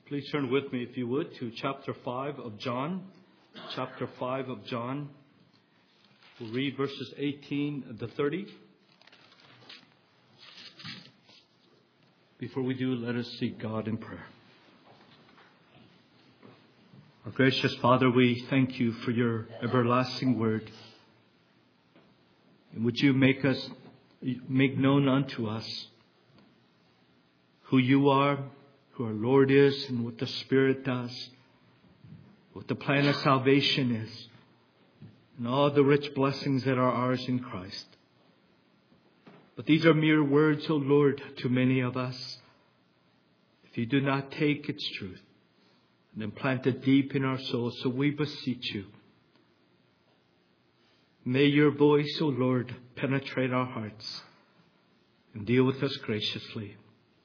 Please turn with me, if you would, to chapter 5 of John. Chapter 5 of John. We'll read verses 18 to 30. Before we do, let us seek God in prayer. Our gracious Father, we thank you for your everlasting word. And would you make known unto us who you are, who our Lord is, and what the Spirit does, what the plan of salvation is, and all the rich blessings that are ours in Christ. But these are mere words, O Lord, to many of us. If you do not take its truth and implant it deep in our souls, so we beseech you, may your voice, O Lord, penetrate our hearts and deal with us graciously,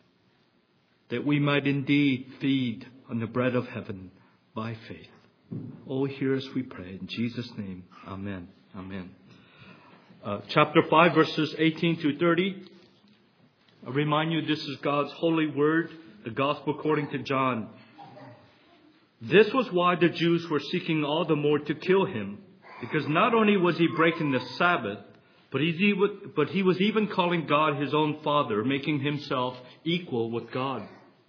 that we might indeed feed on the bread of heaven by faith. Oh, hear us, we pray. In Jesus' name, amen. Amen. Chapter 5, verses 18 through 30. I remind you, this is God's holy word, the gospel according to John. This was why the Jews were seeking all the more to kill him, because not only was he breaking the Sabbath, but he was even calling God his own Father, making himself equal with God.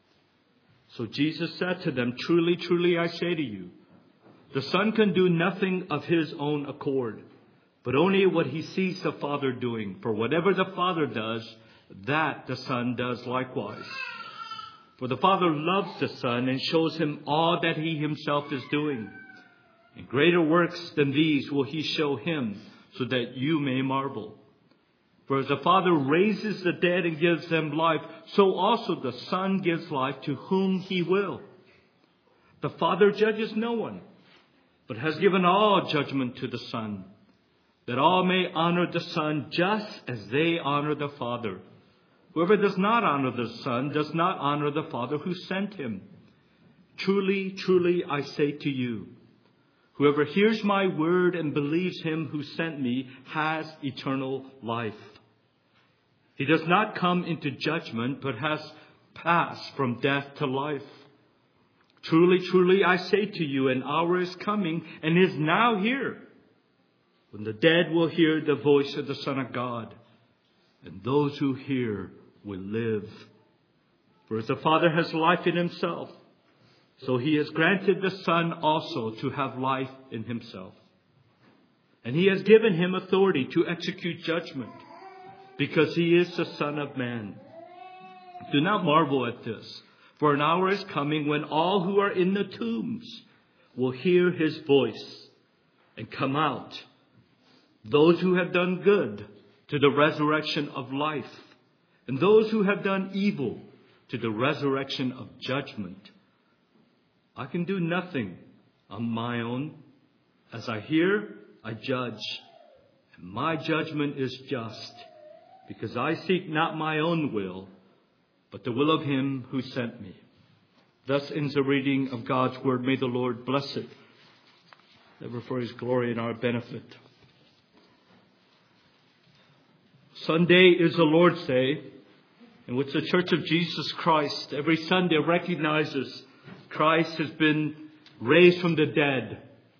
So Jesus said to them, "Truly, truly, I say to you, the Son can do nothing of his own accord, but only what he sees the Father doing. For whatever the Father does, that the Son does likewise. For the Father loves the Son and shows him all that he himself is doing. And greater works than these will he show him, so that you may marvel. For as the Father raises the dead and gives them life, so also the Son gives life to whom he will. The Father judges no one, but has given all judgment to the Son, that all may honor the Son just as they honor the Father. Whoever does not honor the Son does not honor the Father who sent him. Truly, truly, I say to you, whoever hears my word and believes him who sent me has eternal life. He does not come into judgment, but has passed from death to life. Truly, truly, I say to you, an hour is coming and is now here, when the dead will hear the voice of the Son of God, and those who hear will live. For as the Father has life in himself, so he has granted the Son also to have life in himself. And he has given him authority to execute judgment, because he is the Son of Man. Do not marvel at this, for an hour is coming when all who are in the tombs will hear his voice and come out. Those who have done good to the resurrection of life, and those who have done evil to the resurrection of judgment. I can do nothing on my own. As I hear, I judge, and my judgment is just, because I seek not my own will, but the will of him who sent me." Thus ends the reading of God's word. May the Lord bless it, ever for his glory and our benefit. Sunday is the Lord's Day, in which the Church of Jesus Christ every Sunday recognizes Christ has been raised from the dead.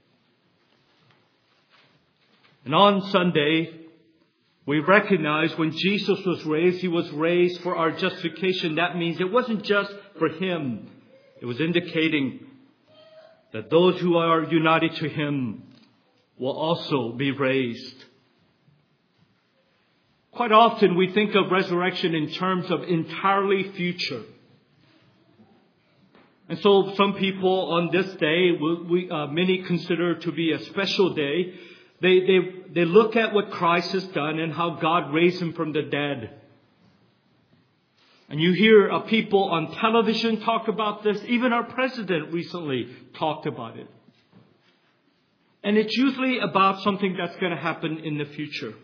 And on Sunday, we recognize when Jesus was raised, he was raised for our justification. That means it wasn't just for him. It was indicating that those who are united to him will also be raised. Quite often we think of resurrection in terms of entirely future. And so some people on this day, many consider to be a special day. They look at what Christ has done and how God raised him from the dead. And you hear people on television talk about this. Even our president recently talked about it. And it's usually about something that's going to happen in the future.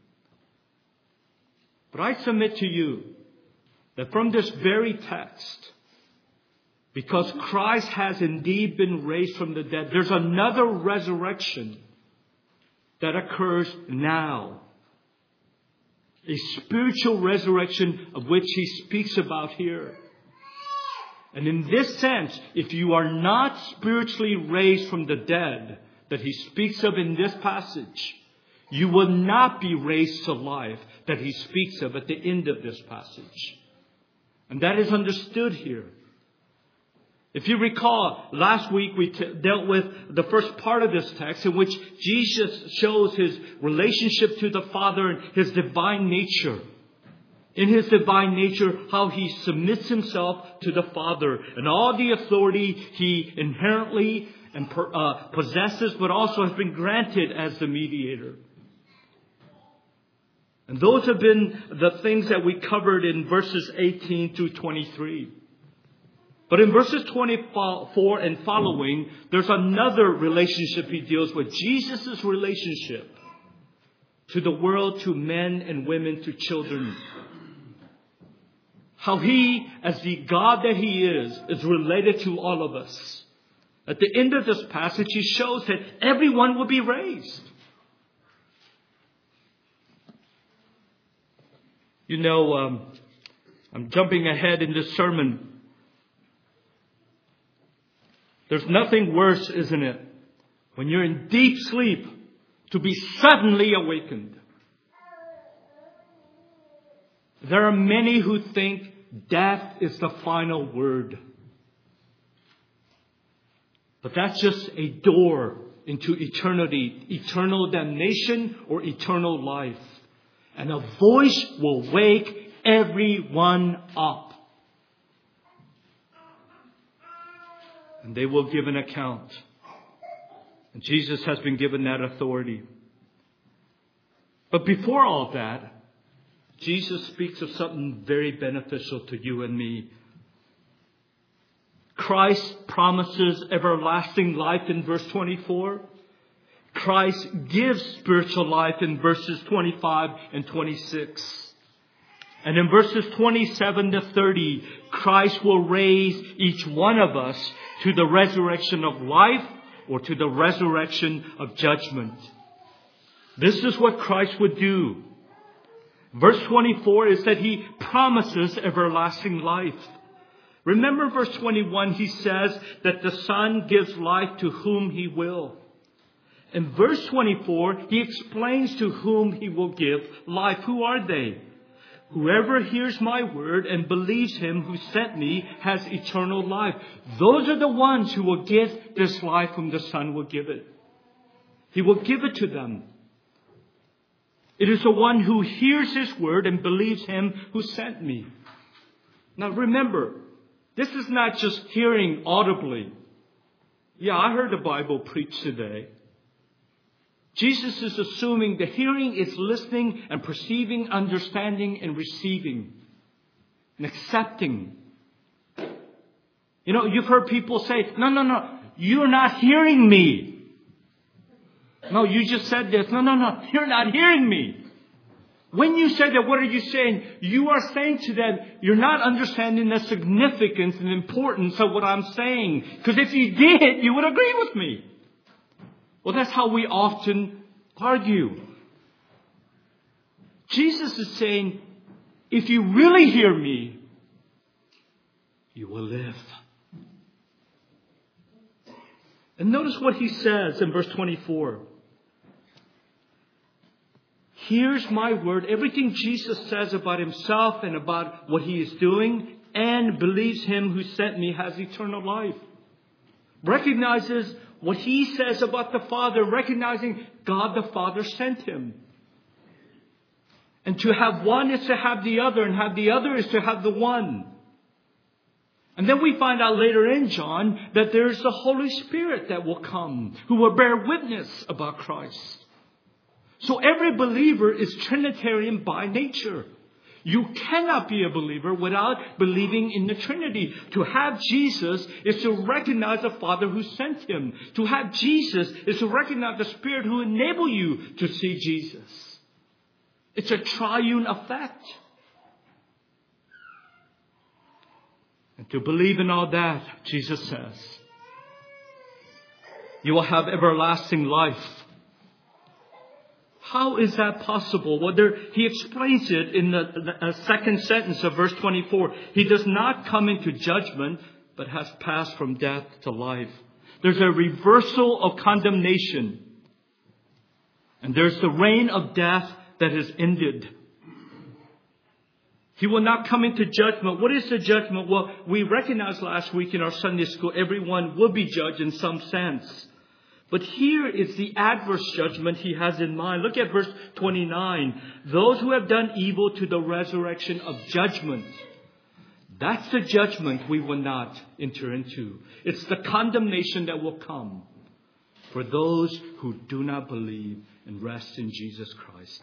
But I submit to you that from this very text, because Christ has indeed been raised from the dead, there's another resurrection that occurs now. A spiritual resurrection of which he speaks about here. And in this sense, if you are not spiritually raised from the dead that he speaks of in this passage, you will not be raised to life that he speaks of at the end of this passage. And that is understood here. If you recall, last week we dealt with the first part of this text in which Jesus shows his relationship to the Father and his divine nature. In his divine nature, how he submits himself to the Father and all the authority he inherently possesses, but also has been granted as the mediator. And those have been the things that we covered in verses 18 through 23. But in verses 24 and following, there's another relationship he deals with. Jesus' relationship to the world, to men and women, to children. How he, as the God that he is related to all of us. At the end of this passage, he shows that everyone will be raised. You know, I'm jumping ahead in this sermon. There's nothing worse, isn't it, when you're in deep sleep to be suddenly awakened. There are many who think death is the final word. But that's just a door into eternity, eternal damnation or eternal life. And a voice will wake everyone up. And they will give an account. And Jesus has been given that authority. But before all that, Jesus speaks of something very beneficial to you and me. Christ promises everlasting life in verse 24. Christ gives spiritual life in verses 25 and 26. And in verses 27 to 30, Christ will raise each one of us to the resurrection of life or to the resurrection of judgment. This is what Christ would do. Verse 24 is that he promises everlasting life. Remember verse 21, he says that the Son gives life to whom he will. In verse 24, he explains to whom he will give life. Who are they? Whoever hears my word and believes him who sent me has eternal life. Those are the ones who will get this life whom the Son will give it. He will give it to them. It is the one who hears his word and believes him who sent me. Now remember, this is not just hearing audibly. Yeah, I heard the Bible preached today. Jesus is assuming the hearing is listening and perceiving, understanding and receiving and accepting. You know, you've heard people say, no, you're not hearing me. No, you just said this. No, you're not hearing me. When you say that, what are you saying? You are saying to them, you're not understanding the significance and importance of what I'm saying. Because if you did, you would agree with me. Well, that's how we often argue. Jesus is saying, if you really hear me, you will live. And notice what he says in verse 24. Here's my word. Everything Jesus says about himself and about what he is doing and believes him who sent me has eternal life. Recognizes what he says about the Father, recognizing God the Father sent him. And to have one is to have the other, and have the other is to have the one. And then we find out later in John that there is the Holy Spirit that will come, who will bear witness about Christ. So every believer is Trinitarian by nature. You cannot be a believer without believing in the Trinity. To have Jesus is to recognize the Father who sent him. To have Jesus is to recognize the Spirit who enables you to see Jesus. It's a triune effect. And to believe in all that, Jesus says, you will have everlasting life. How is that possible? Well, he explains it in the second sentence of verse 24. He does not come into judgment, but has passed from death to life. There's a reversal of condemnation. And there's the reign of death that has ended. He will not come into judgment. What is the judgment? Well, we recognized last week in our Sunday school, everyone will be judged in some sense. But here is the adverse judgment he has in mind. Look at verse 29. Those who have done evil to the resurrection of judgment. That's the judgment we will not enter into. It's the condemnation that will come for those who do not believe and rest in Jesus Christ.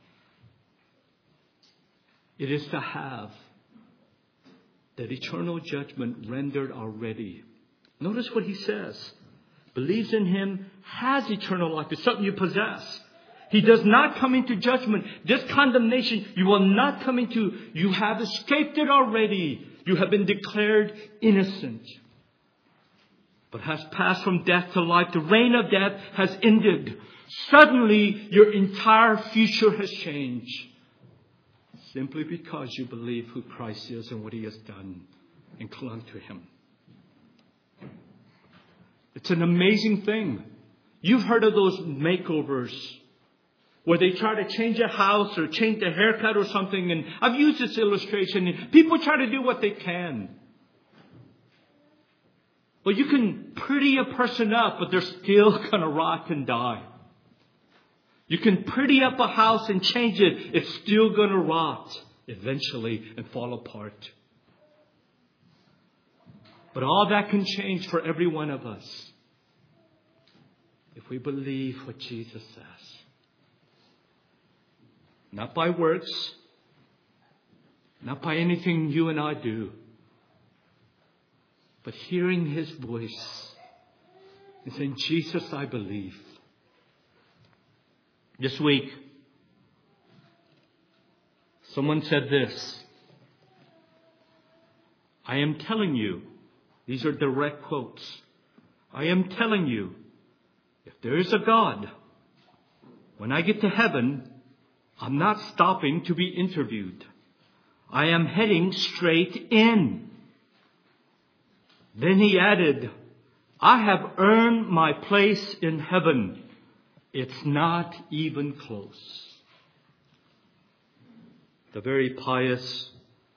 It is to have that eternal judgment rendered already. Notice what he says. Believes in him, has eternal life. It's something you possess. He does not come into judgment. This condemnation you will not come into. You have escaped it already. You have been declared innocent. But has passed from death to life. The reign of death has ended. Suddenly your entire future has changed. Simply because you believe who Christ is and what he has done and clung to him. It's an amazing thing. You've heard of those makeovers where they try to change a house or change the haircut or something. And I've used this illustration. And people try to do what they can. Well, you can pretty a person up, but they're still going to rot and die. You can pretty up a house and change it. It's still going to rot eventually and fall apart. But all that can change for every one of us if we believe what Jesus says. Not by works, not by anything you and I do, but hearing his voice and saying, Jesus, I believe. This week, someone said this. I am telling you, these are direct quotes. I am telling you, if there is a God, when I get to heaven, I'm not stopping to be interviewed. I am heading straight in. Then he added, I have earned my place in heaven. It's not even close. The very pious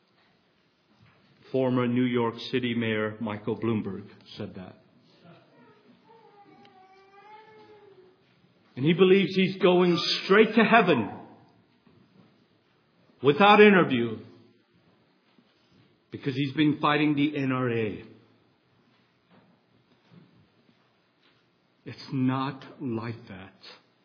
former New York City Mayor Michael Bloomberg said that. And he believes he's going straight to heaven without interview because he's been fighting the NRA. It's not like that.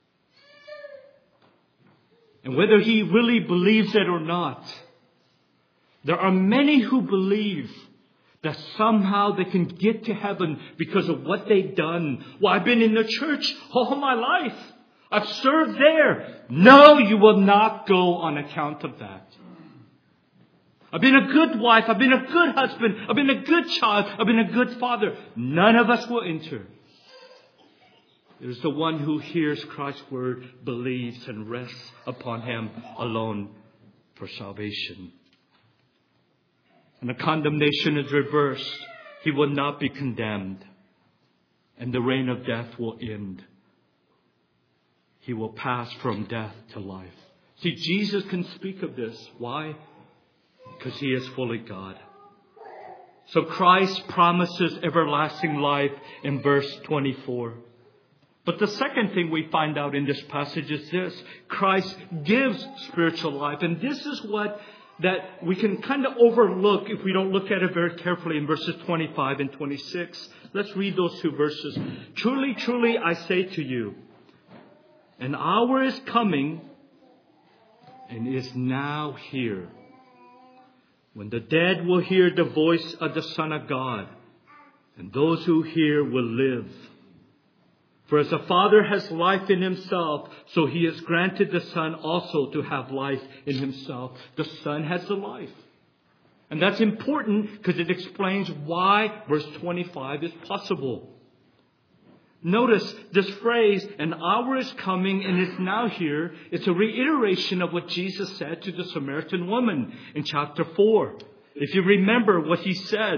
And whether he really believes it or not, there are many who believe that somehow they can get to heaven because of what they've done. Well, I've been in the church all my life. I've served there. No, you will not go on account of that. I've been a good wife. I've been a good husband. I've been a good child. I've been a good father. None of us will enter. It is the one who hears Christ's word, believes, and rests upon him alone for salvation. And the condemnation is reversed. He will not be condemned. And the reign of death will end. He will pass from death to life. See, Jesus can speak of this. Why? Because he is fully God. So Christ promises everlasting life in verse 24. But the second thing we find out in this passage is this. Christ gives spiritual life. And this is what that we can kind of overlook if we don't look at it very carefully in verses 25 and 26. Let's read those two verses. Truly, truly, I say to you, an hour is coming and is now here, when the dead will hear the voice of the Son of God, and those who hear will live. For as the Father has life in himself, so he has granted the Son also to have life in himself. The Son has the life. And that's important because it explains why verse 25 is possible. Notice this phrase, an hour is coming and is now here. It's a reiteration of what Jesus said to the Samaritan woman in chapter 4. If you remember what he said,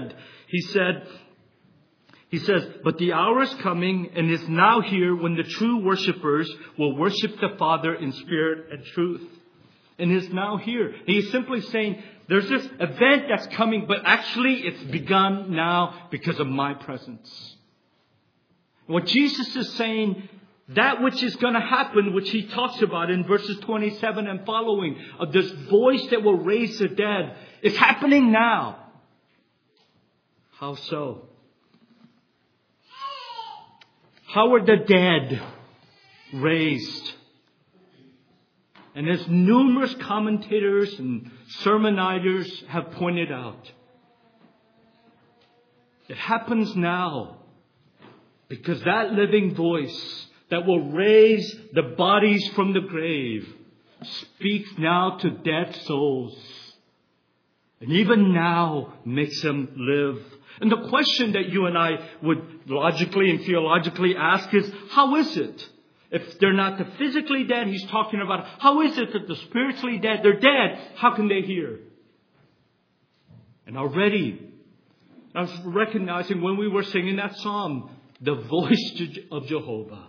He says, but the hour is coming and is now here when the true worshipers will worship the Father in spirit and truth. And is now here. He's simply saying there's this event that's coming, but actually it's begun now because of my presence. What Jesus is saying, that which is going to happen, which he talks about in verses 27 and following, of this voice that will raise the dead, is happening now. How so? How are the dead raised? And as numerous commentators and sermonizers have pointed out, it happens now because that living voice that will raise the bodies from the grave speaks now to dead souls. And even now makes them live. And the question that you and I would logically and theologically ask is, how is it? If they're not the physically dead, he's talking about how is it that the spiritually dead, they're dead, how can they hear? And already, I was recognizing when we were singing that psalm, the voice of Jehovah.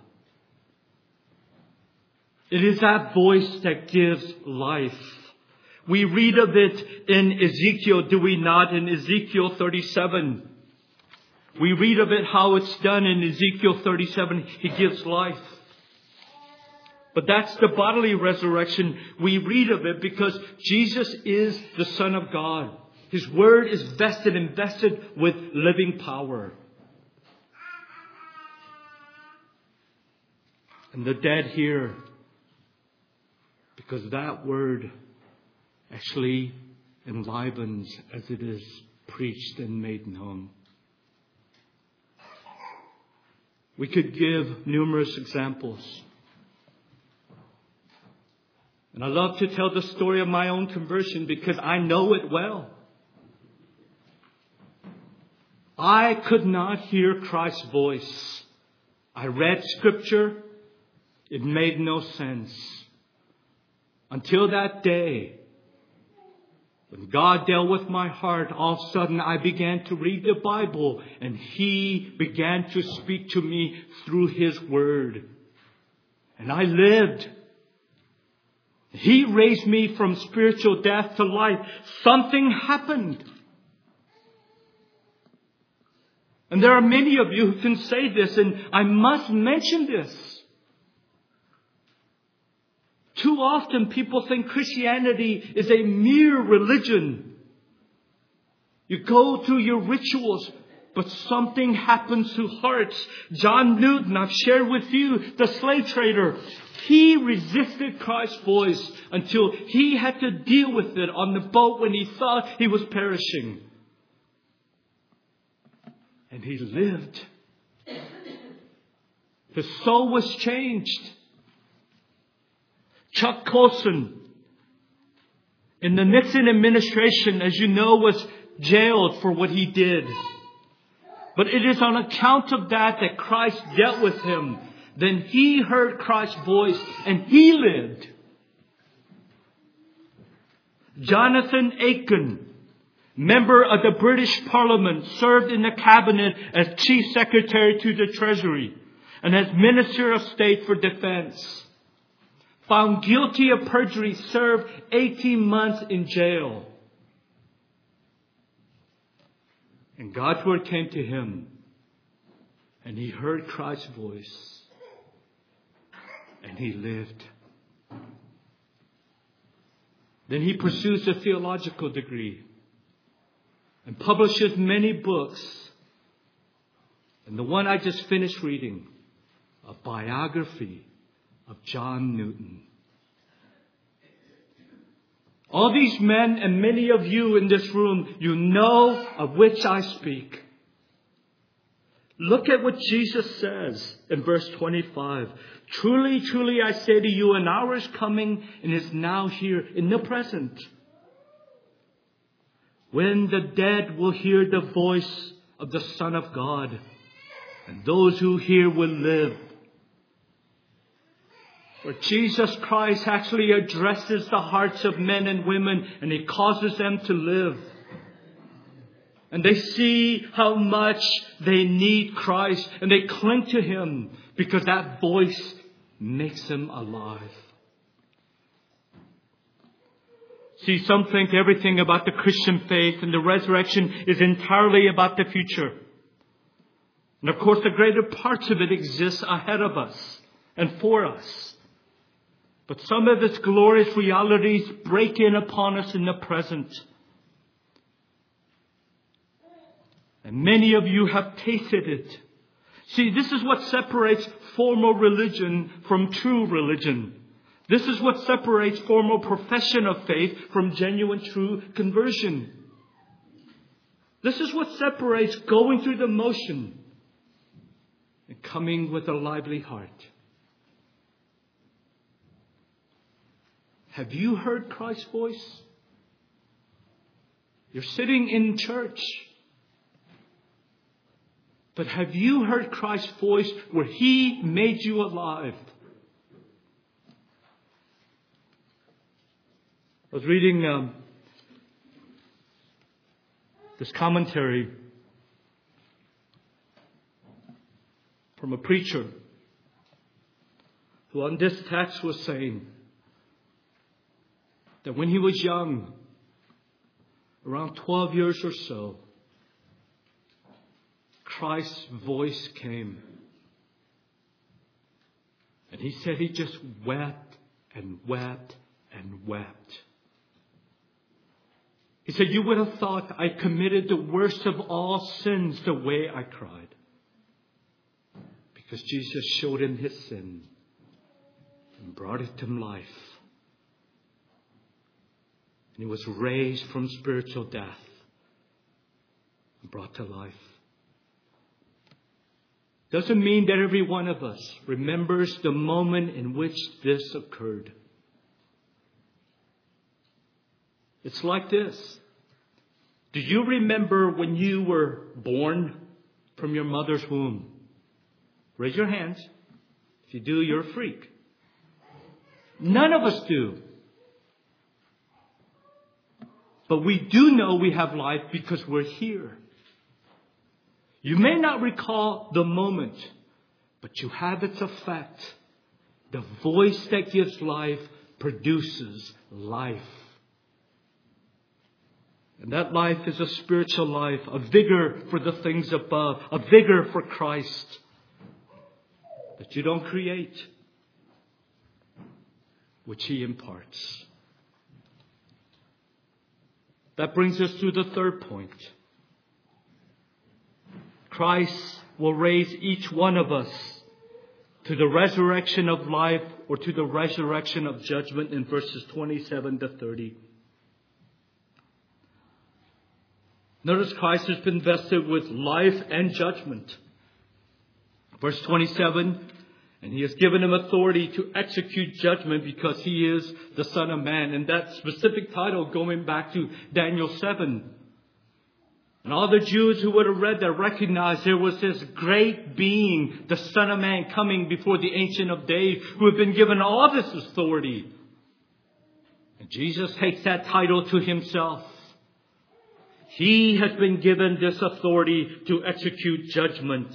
It is that voice that gives life. We read of it in Ezekiel, do we not? In Ezekiel 37. We read of it, how it's done in Ezekiel 37. He gives life. But that's the bodily resurrection. We read of it because Jesus is the Son of God. His word is invested with living power. And the dead hear because that word actually enlivens as it is preached and made known. We could give numerous examples. And I love to tell the story of my own conversion because I know it well. I could not hear Christ's voice. I read Scripture. It made no sense. Until that day, when God dealt with my heart, all of a sudden I began to read the Bible and He began to speak to me through His Word. And I lived. He raised me from spiritual death to life. Something happened. And there are many of you who can say this, and I must mention this. Too often people think Christianity is a mere religion. You go through your rituals, but something happens to hearts. John Newton, I've shared with you, the slave trader. He resisted Christ's voice until he had to deal with it on the boat when he thought he was perishing. And he lived. His soul was changed. Chuck Colson, in the Nixon administration, as you know, was jailed for what he did. But it is on account of that Christ dealt with him. Then he heard Christ's voice and he lived. Jonathan Aiken, member of the British Parliament, served in the cabinet as Chief Secretary to the Treasury and as Minister of State for Defense. Found guilty of perjury, served 18 months in jail. And God's word came to him. And he heard Christ's voice. And he lived. Then he pursues a theological degree. And publishes many books. And the one I just finished reading, a biography of John Newton. All these men and many of you in this room, you know of which I speak. Look at what Jesus says in verse 25. Truly, truly, I say to you, an hour is coming and is now here in the present, when the dead will hear the voice of the Son of God, and those who hear will live. Where Jesus Christ actually addresses the hearts of men and women and He causes them to live. And they see how much they need Christ. And they cling to Him because that voice makes them alive. See, some think everything about the Christian faith and the resurrection is entirely about the future. And of course, the greater parts of it exist ahead of us and for us. But some of its glorious realities break in upon us in the present. And many of you have tasted it. See, this is what separates formal religion from true religion. This is what separates formal profession of faith from genuine true conversion. This is what separates going through the motion and coming with a lively heart. Have you heard Christ's voice? You're sitting in church. But have you heard Christ's voice where He made you alive? I was reading this commentary from a preacher who on this text was saying that when he was young, around 12 years or so, Christ's voice came. And he said he just wept and wept and wept. He said, you would have thought I committed the worst of all sins the way I cried. Because Jesus showed him his sin and brought it to life. And he was raised from spiritual death and brought to life. Doesn't mean that every one of us remembers the moment in which this occurred. It's like this. Do you remember when you were born from your mother's womb? Raise your hands. If you do, you're a freak. None of us do. But we do know we have life because we're here. You may not recall the moment, but you have its effect. The voice that gives life produces life. And that life is a spiritual life, a vigor for the things above, a vigor for Christ that you don't create, which He imparts. That brings us to the third point. Christ will raise each one of us to the resurrection of life or to the resurrection of judgment in verses 27 to 30. Notice Christ has been vested with life and judgment. Verse 27, and He has given Him authority to execute judgment because He is the Son of Man. And that specific title going back to Daniel 7. And all the Jews who would have read that recognized there was this great being, the Son of Man, coming before the Ancient of Days, who had been given all this authority. And Jesus takes that title to Himself. He has been given this authority to execute judgment.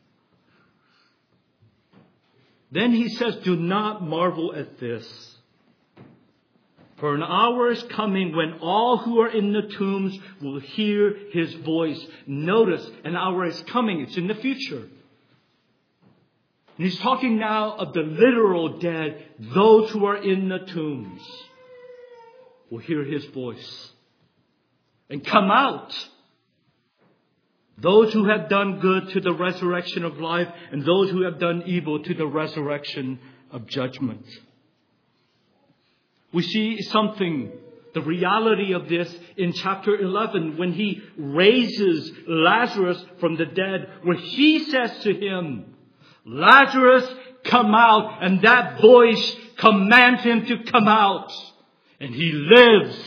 Then He says, do not marvel at this. For an hour is coming when all who are in the tombs will hear His voice. Notice, an hour is coming. It's in the future. And He's talking now of the literal dead. Those who are in the tombs will hear His voice and come out. Those who have done good to the resurrection of life, and those who have done evil to the resurrection of judgment. We see something, the reality of this in chapter 11 when He raises Lazarus from the dead, where He says to him, Lazarus, come out. And that voice commands him to come out. And he lives.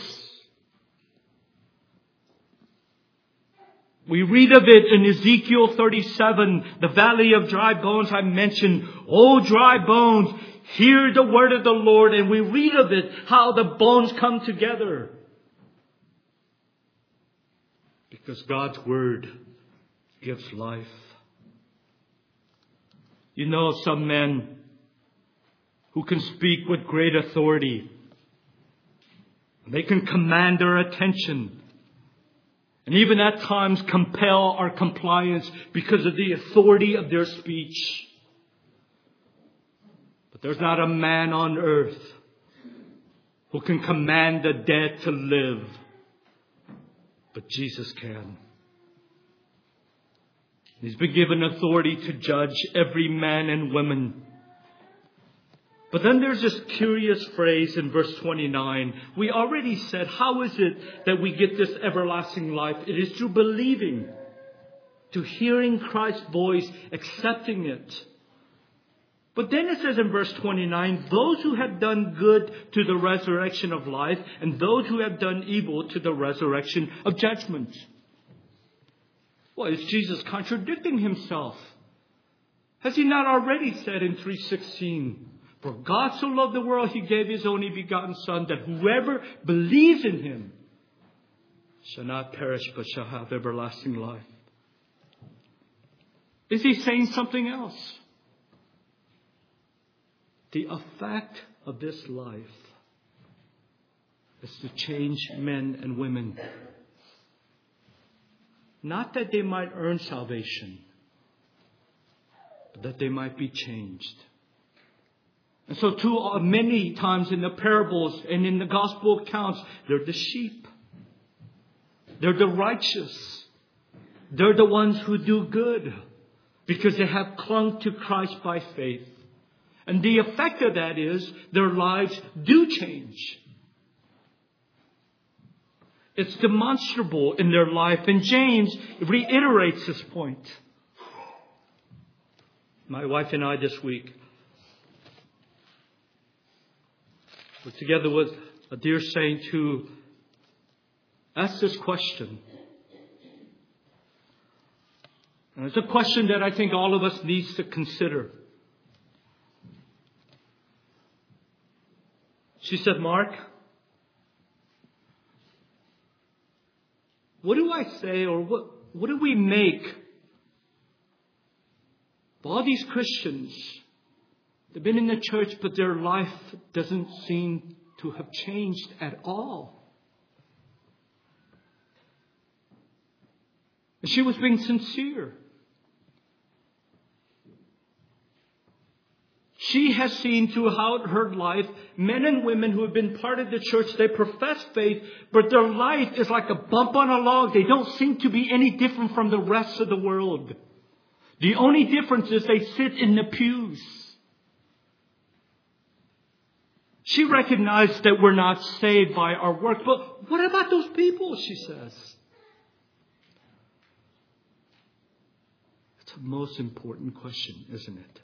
We read of it in Ezekiel 37, the valley of dry bones I mentioned. O dry bones, hear the word of the Lord. And we read of it, how the bones come together. Because God's Word gives life. You know some men who can speak with great authority. They can command our attention. And even at times compel our compliance because of the authority of their speech. But there's not a man on earth who can command the dead to live. But Jesus can. He's been given authority to judge every man and woman. But then there's this curious phrase in verse 29. We already said, how is it that we get this everlasting life? It is through believing, to hearing Christ's voice, accepting it. But then it says in verse 29, those who have done good to the resurrection of life, and those who have done evil to the resurrection of judgment. Well, is Jesus contradicting himself? Has he not already said in 3:16, for God so loved the world, he gave his only begotten Son, that whoever believes in him shall not perish, but shall have everlasting life. Is he saying something else? The effect of this life is to change men and women. Not that they might earn salvation, but that they might be changed. And so too many times in the parables and in the gospel accounts, they're the sheep. They're the righteous. They're the ones who do good because they have clung to Christ by faith. And the effect of that is their lives do change. It's demonstrable in their life. And James reiterates this point. My wife and I this week were together with a dear saint who asked this question. And it's a question that I think all of us needs to consider. She said, Mark, what do I say or what do we make of all these Christians? They've been in the church, but their life doesn't seem to have changed at all. And she was being sincere. She has seen throughout her life men and women who have been part of the church. They profess faith, but their life is like a bump on a log. They don't seem to be any different from the rest of the world. The only difference is they sit in the pews. She recognized that we're not saved by our work. But what about those people, she says? It's a most important question, isn't it?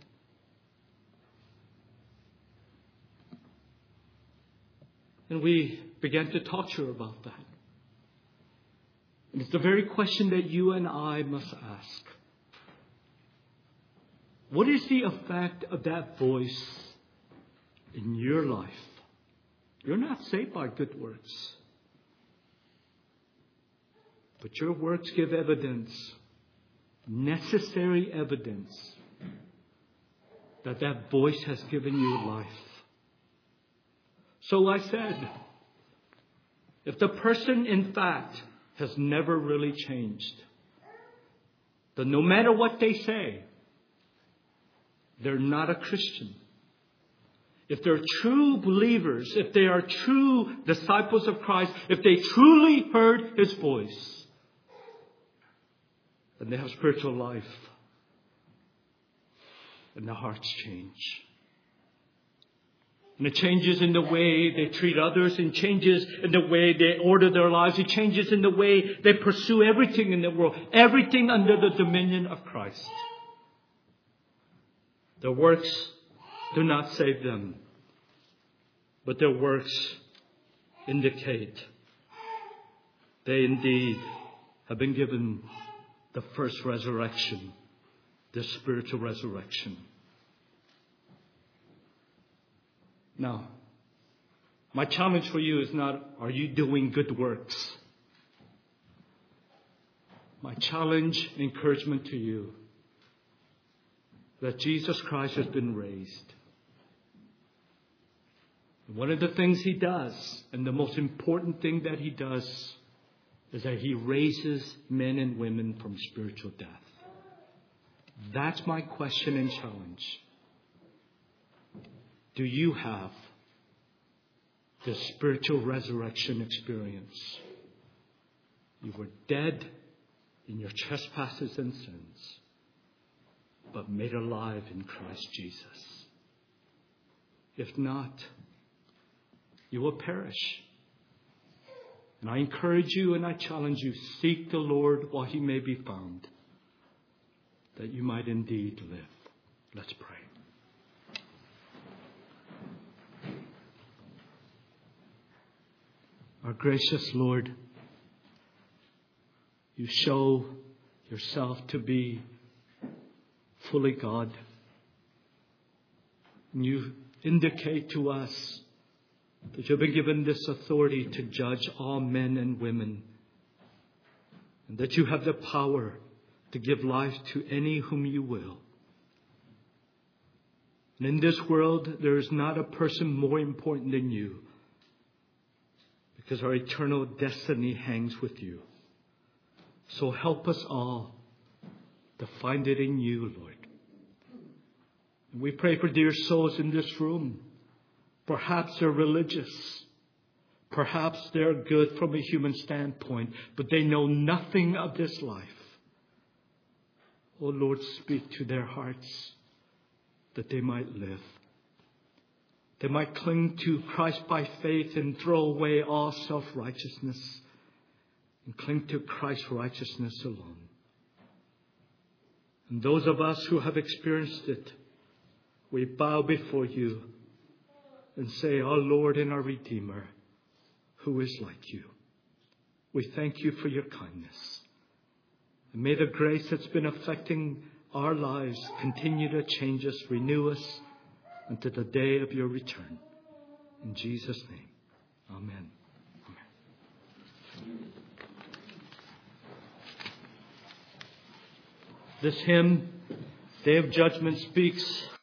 And we began to talk to her about that. And it's the very question that you and I must ask. What is the effect of that voice in your life? You're not saved by good works. But your works give evidence, necessary evidence, that that voice has given you life. So I said, if the person in fact has never really changed, then no matter what they say, they're not a Christian. If they're true believers, if they are true disciples of Christ, if they truly heard His voice, then they have spiritual life. And their hearts change. And it changes in the way they treat others. It changes in the way they order their lives. It changes in the way they pursue everything in the world. Everything under the dominion of Christ. Their works do not save them. But their works indicate they indeed have been given the first resurrection. The spiritual resurrection. Now, my challenge for you is not, are you doing good works? my challenge and encouragement to you, that Jesus Christ has been raised. And one of the things he does, and the most important thing that he does, is that he raises men and women from spiritual death. That's my question and challenge. Do you have the spiritual resurrection experience? You were dead in your trespasses and sins, but made alive in Christ Jesus. If not, you will perish. And I encourage you and I challenge you, seek the Lord while he may be found, that you might indeed live. Let's pray. Our gracious Lord, you show yourself to be fully God. And you indicate to us that you've been given this authority to judge all men and women, and that you have the power to give life to any whom you will. And in this world, there is not a person more important than you, because our eternal destiny hangs with you. So help us all to find it in you, Lord. And we pray for dear souls in this room. Perhaps they're religious. Perhaps they're good from a human standpoint, but they know nothing of this life. Oh Lord, speak to their hearts that they might live. They might cling to Christ by faith and throw away all self-righteousness and cling to Christ's righteousness alone. And those of us who have experienced it, we bow before you and say, our Lord and our Redeemer, who is like you. We thank you for your kindness. And may the grace that's been affecting our lives continue to change us, renew us until the day of your return. In Jesus' name, amen. Amen. This hymn, Day of Judgment, speaks